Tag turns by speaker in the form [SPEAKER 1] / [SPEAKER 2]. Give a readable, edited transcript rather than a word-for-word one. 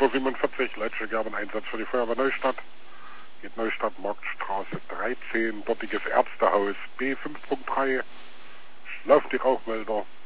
[SPEAKER 1] 5:47 Leitsche Gerben, Einsatz für die Feuerwehr Neustadt. Geht Neustadt, Marktstraße 13, dortiges Ärztehaus B5.3. Läuft die Rauchmelder.